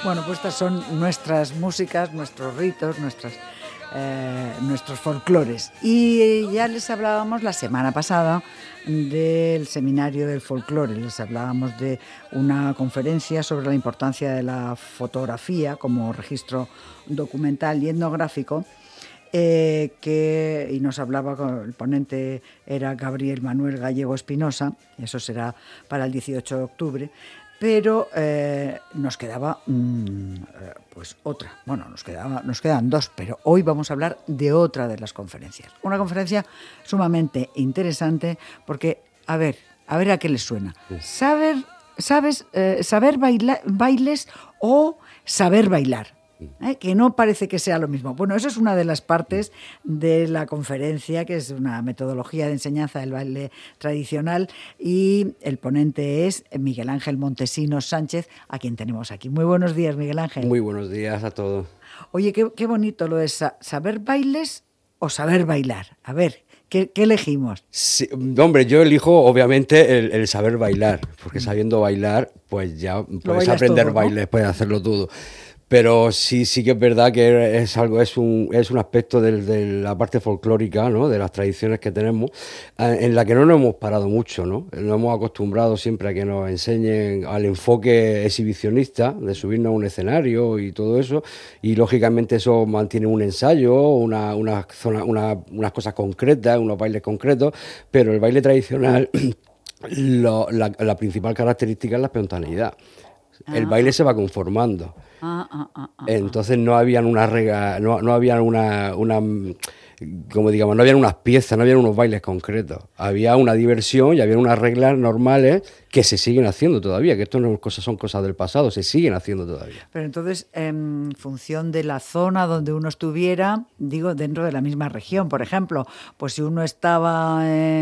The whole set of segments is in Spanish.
Bueno, pues estas son nuestras músicas, nuestros ritos, nuestros folclores. Y ya les hablábamos la semana pasada del seminario del folclore. Les hablábamos de una conferencia sobre la importancia de la fotografía como registro documental y etnográfico. Y nos hablaba, el ponente era Gabriel Manuel Gallego Espinosa, eso será para el 18 de octubre, pero nos quedaba pues otra, bueno, nos quedan dos, pero hoy vamos a hablar de otra de las conferencias, una conferencia sumamente interesante porque, a ver a qué les suena, saber bailes o saber bailar. Que no parece que sea lo mismo. Bueno, eso es una de las partes de la conferencia, que es una metodología de enseñanza del baile tradicional, y el ponente es Miguel Ángel Montesinos Sánchez, a quien tenemos aquí. Muy buenos días, Miguel Ángel. Muy buenos días a todos. Oye, qué bonito lo de saber bailes o saber bailar. A ver, ¿qué elegimos? Sí, hombre, yo elijo obviamente el saber bailar, porque sabiendo bailar, pues ya puedes aprender todo, ¿no? Bailes, puedes hacerlo todo. Pero sí que es verdad que es un aspecto de la parte folclórica, ¿no? De las tradiciones que tenemos, en la que no nos hemos parado mucho, ¿no? Nos hemos acostumbrado siempre a que nos enseñen al enfoque exhibicionista, de subirnos a un escenario y todo eso, y lógicamente eso mantiene un ensayo, unas cosas concretas, unos bailes concretos, pero el baile tradicional, la principal característica es la espontaneidad. El baile se va conformando. Entonces no habían una regla, no habían como digamos, no habían unas piezas, no habían unos bailes concretos. Había una diversión y había unas reglas normales que se siguen haciendo todavía, que esto no son cosas del pasado, se siguen haciendo todavía. Pero entonces, en función de la zona donde uno estuviera, digo, dentro de la misma región, por ejemplo, pues si uno estaba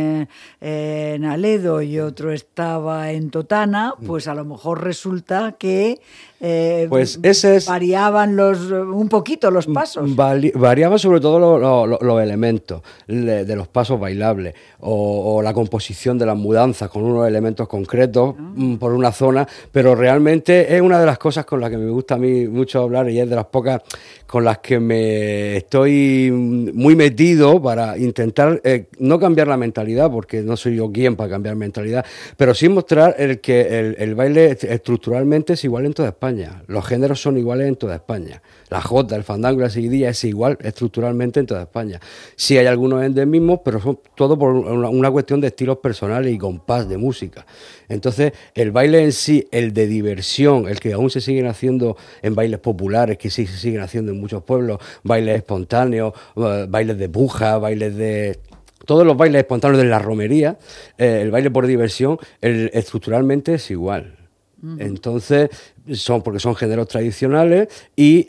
en Aledo y otro estaba en Totana, pues a lo mejor resulta que pues variaban un poquito los pasos. Variaban sobre todo los elementos de los pasos bailables o la composición de las mudanzas con unos elementos concretos por una zona, pero realmente es una de las cosas con las que me gusta a mí mucho hablar y es de las pocas con las que me estoy muy metido para intentar no cambiar la mentalidad, porque no soy yo quien para cambiar mentalidad, pero sí mostrar que el baile estructuralmente es igual en toda España, los géneros son iguales en toda España, la jota, el fandango y la seguidilla es igual estructuralmente en toda España. Sí hay algunos endemismos, pero son todo por una cuestión de estilos personales y compás de música. Entonces, el baile en sí, el de diversión, el que aún se siguen haciendo en bailes populares, que sí se siguen haciendo en muchos pueblos, bailes espontáneos, bailes de puja, todos los bailes espontáneos de la romería, el baile por diversión, estructuralmente es igual. Entonces, porque son géneros tradicionales y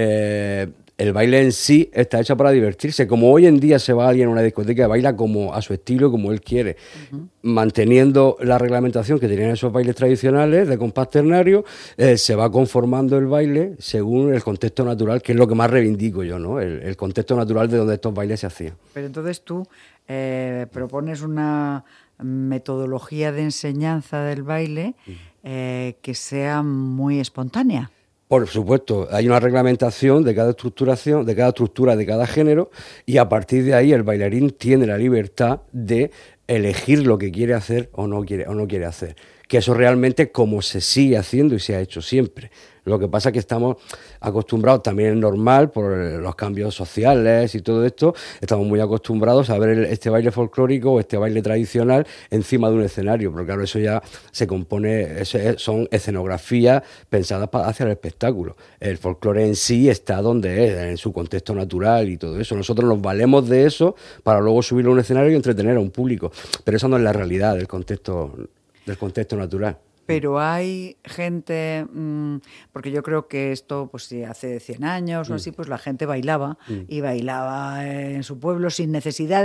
el baile en sí está hecho para divertirse. Como hoy en día se va alguien a una discoteca y baila como a su estilo, como él quiere, manteniendo la reglamentación que tenían esos bailes tradicionales de compás ternario, se va conformando el baile según el contexto natural, que es lo que más reivindico yo, ¿no? El contexto natural de donde estos bailes se hacían. Pero entonces tú propones una metodología de enseñanza del baile que sea muy espontánea. Por supuesto, hay una reglamentación de cada estructuración, de cada estructura, de cada género, y a partir de ahí el bailarín tiene la libertad de elegir lo que quiere hacer o no quiere hacer. Que eso realmente como se sigue haciendo y se ha hecho siempre. Lo que pasa es que estamos acostumbrados, también es normal, por los cambios sociales y todo esto, estamos muy acostumbrados a ver este baile folclórico o este baile tradicional encima de un escenario, porque claro, eso ya se compone, son escenografías pensadas hacia el espectáculo. El folclore en sí está donde es, en su contexto natural y todo eso. Nosotros nos valemos de eso para luego subirlo a un escenario y entretener a un público, pero esa no es la realidad del contexto natural. Pero hay gente, porque yo creo que esto, pues si hace 100 años o así, pues la gente bailaba y bailaba en su pueblo sin necesidad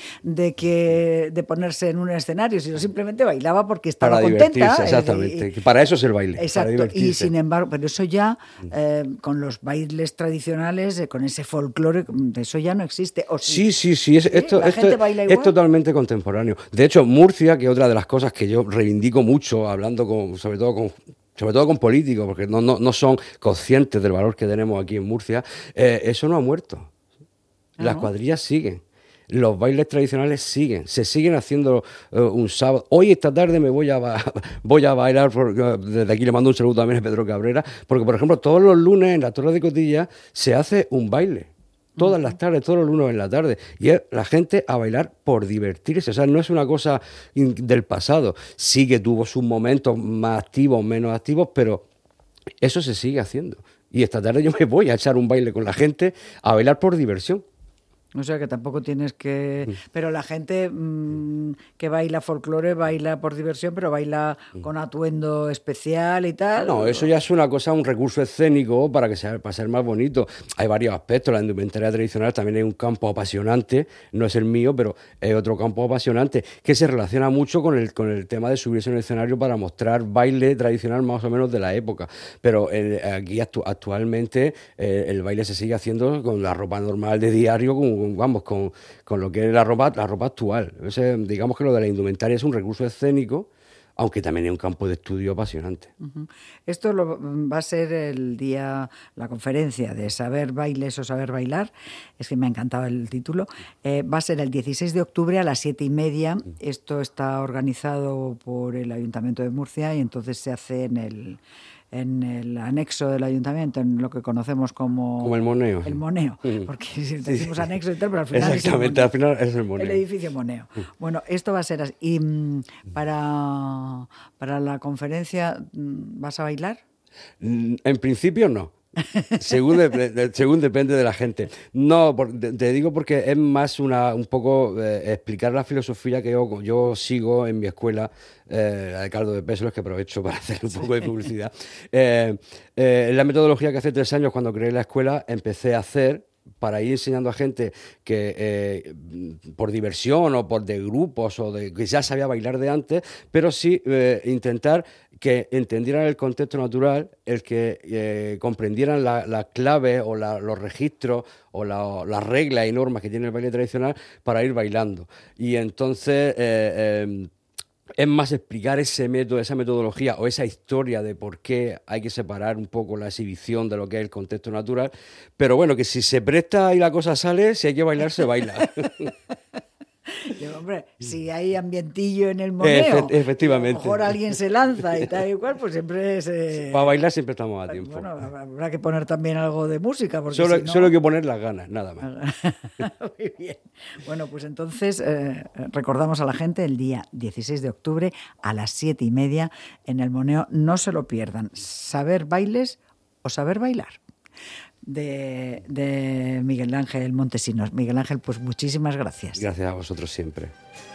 de ponerse en un escenario, sino simplemente bailaba porque estaba contenta. Exactamente, para eso es el baile. Exacto, y sin embargo, pero eso ya, con los bailes tradicionales, con ese folclore, eso ya no existe. ¿O sí? Sí, esto es totalmente contemporáneo. De hecho, Murcia, que es otra de las cosas que yo reivindico mucho, hablando sobre todo con sobre todo con políticos, porque no son conscientes del valor que tenemos aquí en Murcia, eso no ha muerto. Las cuadrillas siguen. Los bailes tradicionales siguen, se siguen haciendo un sábado. Hoy, esta tarde, me voy a bailar, desde aquí le mando un saludo también a Pedro Cabrera, porque, por ejemplo, todos los lunes en la Torre de Cotilla se hace un baile. Todas las tardes, todos los lunes en la tarde. Y es la gente a bailar por divertirse. O sea, no es una cosa del pasado. Sí que tuvo sus momentos más activos, menos activos, pero eso se sigue haciendo. Y esta tarde yo me voy a echar un baile con la gente a bailar por diversión. O sea que tampoco tienes que... Pero la gente que baila folclore baila por diversión, pero baila con atuendo especial y tal. No, eso ya es una cosa, un recurso escénico para ser más bonito. Hay varios aspectos. La indumentaria tradicional también es un campo apasionante. No es el mío, pero es otro campo apasionante que se relaciona mucho con el tema de subirse en el escenario para mostrar baile tradicional más o menos de la época. Pero aquí actualmente el baile se sigue haciendo con la ropa normal de diario, con lo que es la ropa actual. Entonces, digamos que lo de la indumentaria es un recurso escénico, aunque también es un campo de estudio apasionante. Esto va a ser la conferencia de Saber Bailes o Saber Bailar, es que me ha encantado el título, va a ser el 16 de octubre a las 7:30, esto está organizado por el Ayuntamiento de Murcia y entonces se hace en el anexo del ayuntamiento, en lo que conocemos como el Moneo. El Moneo, porque si decimos anexo y tal, pero al final exactamente, al final es el Moneo. El edificio Moneo. Bueno, esto va a ser así. Y para la conferencia, ¿vas a bailar? En principio no. Según depende de la gente. No, te digo porque es más un poco explicar la filosofía que yo sigo en mi escuela, la de Caldo de Pésoles, que aprovecho para hacer un poco de publicidad. La metodología que hace 3 años, cuando creé la escuela, empecé a hacer para ir enseñando a gente que por diversión o por de grupos o que ya sabía bailar de antes, pero sí intentar que entendieran el contexto natural, el que comprendieran las claves o los registros o las reglas y normas que tiene el baile tradicional para ir bailando. Y entonces es más explicar ese método, esa metodología o esa historia de por qué hay que separar un poco la exhibición de lo que es el contexto natural. Pero bueno, que si se presta y la cosa sale, si hay que bailar, se baila. Hombre, si hay ambientillo en el Moneo, efectivamente. A lo mejor alguien se lanza y tal y cual, pues siempre se... Para bailar siempre estamos a tiempo. Bueno, habrá que poner también algo de música, porque solo hay que poner las ganas, nada más. Muy bien. Bueno, pues entonces recordamos a la gente el día 16 de octubre a las 7:30 en el Moneo. No se lo pierdan. Saber bailes o saber bailar. De Miguel Ángel Montesinos. Miguel Ángel, pues muchísimas gracias. Gracias a vosotros siempre.